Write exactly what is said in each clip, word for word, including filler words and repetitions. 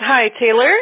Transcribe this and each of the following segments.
Hi, Taylor.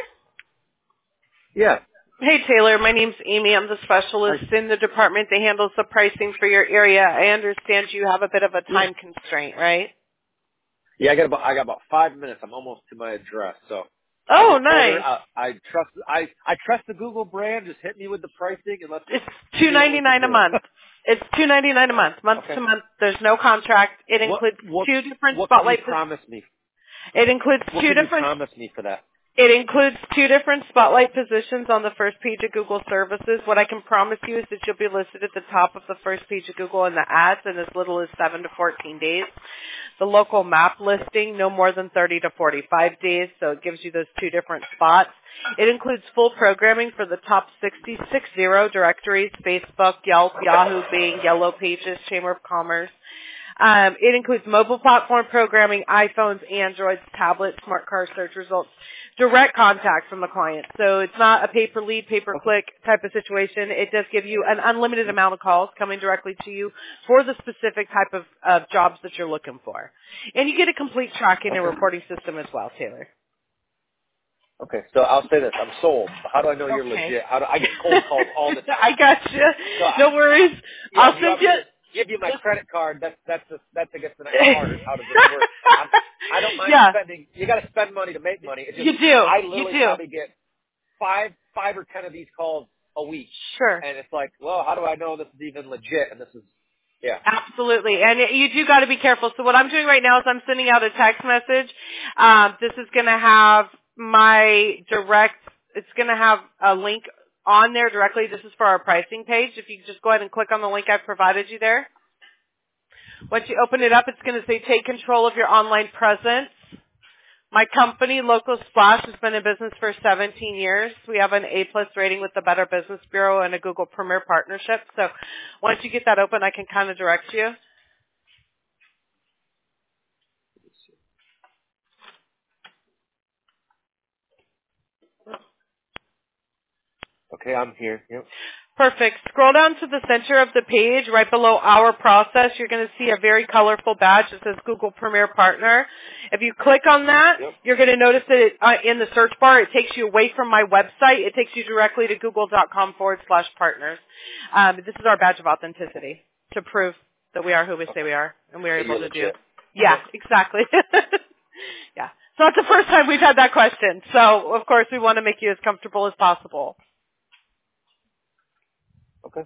Yeah. Hey, Taylor. My name's Amy. I'm the specialist I, in the department that handles the pricing for your area. I understand you have a bit of a yeah. time constraint, right? Yeah, I got about I got about five minutes. I'm almost to my address, so I Oh, just told her nice. I, I trust I I trust the Google brand. Just hit me with the pricing and let's It's two see what ninety we can nine a do. month. It's two ninety nine a month, month Okay. to month. There's no contract. It What includes what two different what can you spotlight. Pos- promise me? it includes What two can you different promise me for that? It includes two different spotlight positions on the first page of Google services. What I can promise you is that you'll be listed at the top of the first page of Google in the ads in as little as seven to fourteen days. The local map listing, no more than thirty to forty-five days, so it gives you those two different spots. It includes full programming for the top sixty, six zero directories, Facebook, Yelp, Yahoo, Bing, Yellow Pages, Chamber of Commerce. Um, it includes mobile platform programming, iPhones, Androids, tablets, smart car search results, direct contact from the client. So it's not a pay-per-lead, Okay. pay-per-click type of situation. It does give you an unlimited amount of calls coming directly to you for the specific type of, of jobs that you're looking for. And you get a complete tracking and Okay. reporting system as well, Taylor. Okay. So I'll say this: I'm sold. How do I know you're Okay. legit? How do I get cold calls all the time? I got you. So I, No worries. yeah, I'll do you send want me you. to give you my credit card? That's that's a, that's I guess the next part. Is how does this work? I'm, I don't mind Yeah, spending. You got to spend money to make money. It just you do. I You literally do. probably get five five or ten of these calls a week, Sure. and it's like, well, how do I know this is even legit? And this is, yeah. Absolutely. And you do got to be careful. So what I'm doing right now is I'm sending out a text message. Um, this is going to have my direct, it's going to have a link on there directly. This is for our pricing page. If you could just go ahead and click on the link I've provided you there. Once you open it up, it's going to say take control of your online presence. My company, Local Splash, has been in business for seventeen years. We have an A-plus rating with the Better Business Bureau and a Google Premier partnership. So once you get that open, I can kind of direct you. Okay, I'm here. Yep. Perfect. Scroll down to the center of the page, right below our process. You're going to see a very colorful badge that says Google Premier Partner. If you click on that, Yep. you're going to notice that it, uh, in the search bar, it takes you away from my website. It takes you directly to google.com forward slash partners. Um, this is our badge of authenticity to prove that we are who we say we are and we are That able you're to do. legit. Yeah, Yep. exactly. Yeah. So it's the first time we've had that question. So, of course, we want to make you as comfortable as possible. Okay.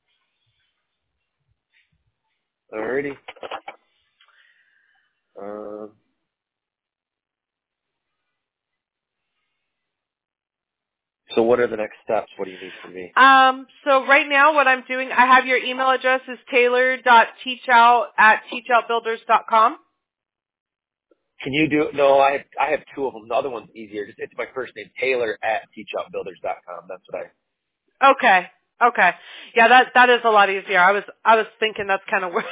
Alrighty. Um. So what are the next steps? What do you need from me? Um, so right now what I'm doing, I have your email address is taylor.teachout at teachoutbuilders.com. Can you do? No, I have I have two of them. The other one's easier. Just it's my first name, Taylor at teachoutbuilders dot com. That's what I. Okay. Okay. Yeah, that, that is a lot easier. I was, I was thinking that's kind of weird.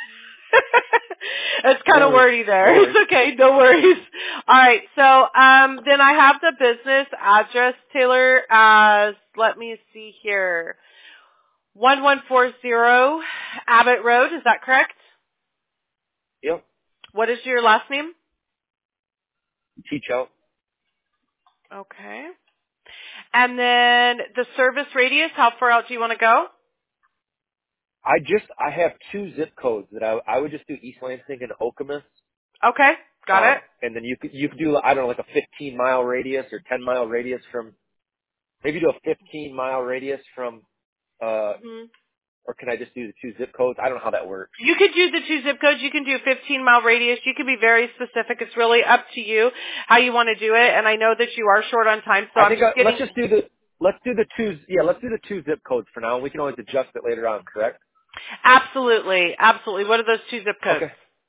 It's kind No of worries. wordy there. No worries. It's okay. No worries. All right. So, um, then I have the business address, Taylor, as, let me see here, one one four zero Abbott Road. Is that correct? Yep. What is your last name? Teach out. Okay. And then the service radius, how far out do you want to go? I just I have two zip codes that I I would just do East Lansing and Okemos. Okay. Got it. Um, and then you could you could do I don't know like a fifteen mile radius or ten mile radius from maybe do a fifteen mile radius from uh hmm or can I just do the two zip codes? I don't know how that works. You could do the two zip codes. You can do fifteen mile radius. You can be very specific. It's really up to you how you want to do it. And I know that you are short on time, so I I'm think uh, just let's getting, just do the let's do the two yeah let's do the two zip codes for now. We can always adjust it later on. Correct? absolutely, absolutely. What are those two zip codes? Okay.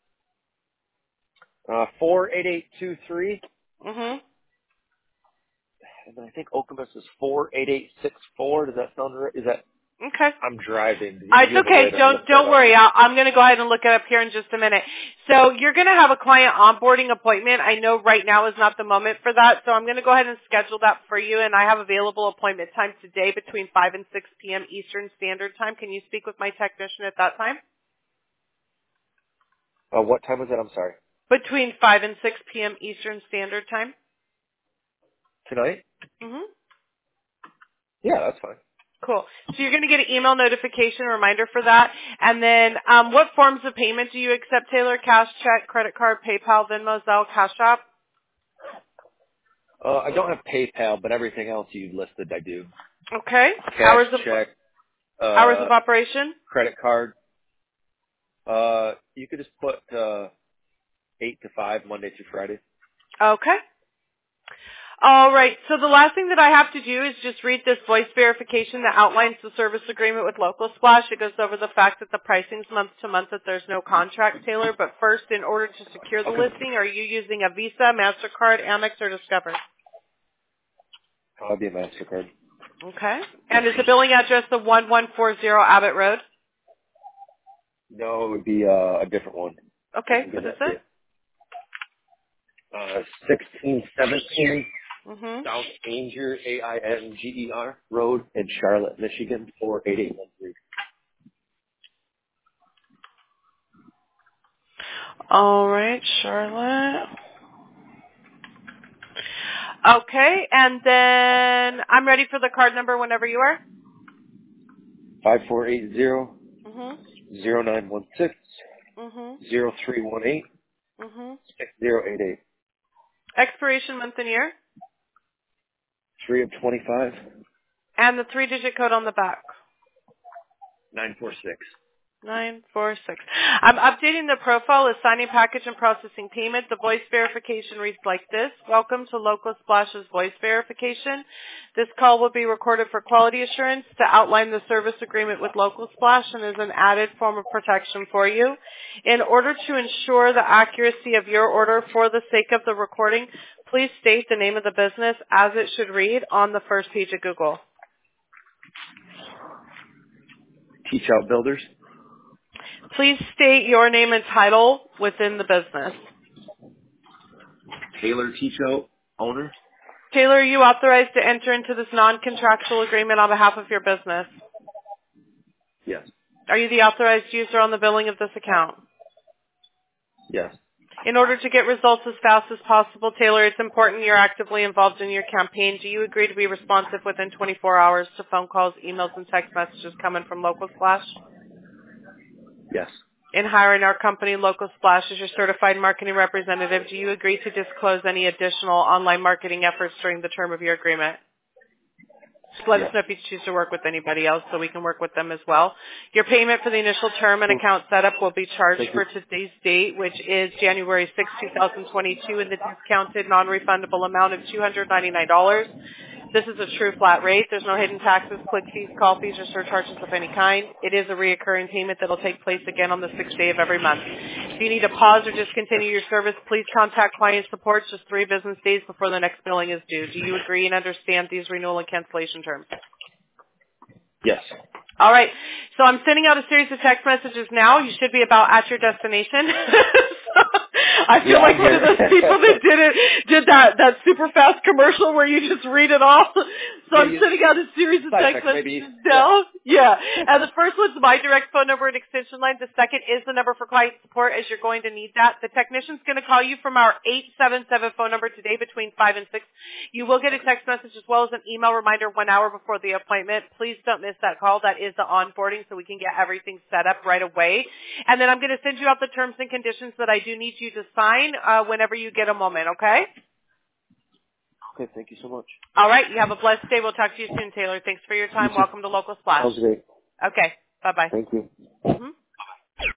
Uh, four eight eight two three, hmm and then I think Okemos is four eight eight six four. Does that sound right? Is that Okay. I'm driving. Do Uh, you It's have a way okay. to Don't look that don't up? worry. I'll, I'm going to go ahead and look it up here in just a minute. So you're going to have a client onboarding appointment. I know right now is not the moment for that, so I'm going to go ahead and schedule that for you. And I have available appointment time today between five and six p.m. Eastern Standard Time. Can you speak with my technician at that time? Uh, what time was it? I'm sorry. Between five and six p.m. Eastern Standard Time. Tonight? Mhm. Yeah, that's fine. Cool. So you're going to get an email notification reminder for that. And then um, what forms of payment do you accept, Taylor? Cash, check, credit card, PayPal, Venmo, Zelle, Cash App? Uh, I don't have PayPal, but everything else you listed, I do. Okay. Cash, Hours of check, hours uh, of operation? credit card. Uh, you could just put uh, eight to five, Monday through Friday. Okay. All right. So the last thing that I have to do is just read this voice verification that outlines the service agreement with Local Splash. It goes over the fact that the pricing's month to month, that there's no contract, Taylor. But first, in order to secure the Okay. listing, are you using a Visa, MasterCard, Amex, or Discover? I'll be a MasterCard. Okay. And is the billing address the one one four zero Abbott Road? No, it would be uh, a different one. I Okay. can give What is that to you. it? Uh, sixteen seventeen Mm-hmm. South Ainger, A I N G E R Road in Charlotte, Michigan, four eight eight one three. All right, Charlotte. Okay, and then I'm ready for the card number whenever you are. Five four eight zero Mhm. zero nine one six Mhm. zero three one eight Mhm. six zero eight eight. Expiration month and year, Three of twenty five and the three-digit code on the back. nine four six. Nine four six. I'm updating the profile, assigning package and processing payment. The voice verification reads like this. Welcome to Local Splash's voice verification. This call will be recorded for quality assurance to outline the service agreement with Local Splash and is an added form of protection for you. In order to ensure the accuracy of your order for the sake of the recording, please state the name of the business as it should read on the first page of Google. Teach Out Builders. Please state your name and title within the business. Taylor Teach Out owner. Taylor, are you authorized to enter into this non-contractual agreement on behalf of your business? Yes. Are you the authorized user on the billing of this account? Yes. In order to get results as fast as possible, Taylor, it's important you're actively involved in your campaign. Do you agree to be responsive within twenty-four hours to phone calls, emails, and text messages coming from Local Splash? Yes. In hiring our company, Local Splash, as your certified marketing representative, do you agree to disclose any additional online marketing efforts during the term of your agreement? Just let us Yes. know if you choose to work with anybody else so we can work with them as well. Your payment for the initial term and account setup will be charged Thank you. for today's date, which is January sixth, twenty twenty-two, in the discounted non-refundable amount of two hundred ninety-nine dollars. This is a true flat rate. There's no hidden taxes, click fees, call fees, or surcharges of any kind. It is a reoccurring payment that will take place again on the sixth day of every month. If you need to pause or discontinue your service, please contact client support just three business days before the next billing is due. Do you agree and understand these renewal and cancellation terms? Yes. All right. So I'm sending out a series of text messages now. You should be about at your destination. I feel Yeah, like I'm one of here. those people that did it, did that, that super fast commercial where you just read it off. So Yeah, I'm you- sending out a series of Side text text, maybe. messages now. Yeah. And the first one's my direct phone number and extension line. The second is the number for client support, as you're going to need that. The technician's going to call you from our eight seven seven phone number today between five and six. You will get a text message as well as an email reminder one hour before the appointment. Please don't miss that call. That is the onboarding, so we can get everything set up right away. And then I'm going to send you out the terms and conditions that I do need you to sign uh, whenever you get a moment, okay? Okay, thank you so much. All right. You have a blessed day. We'll talk to you soon, Taylor. Thanks for your You time. too. Welcome to Local Splash. Sounds great. Okay. Bye-bye. Thank you. Mm-hmm.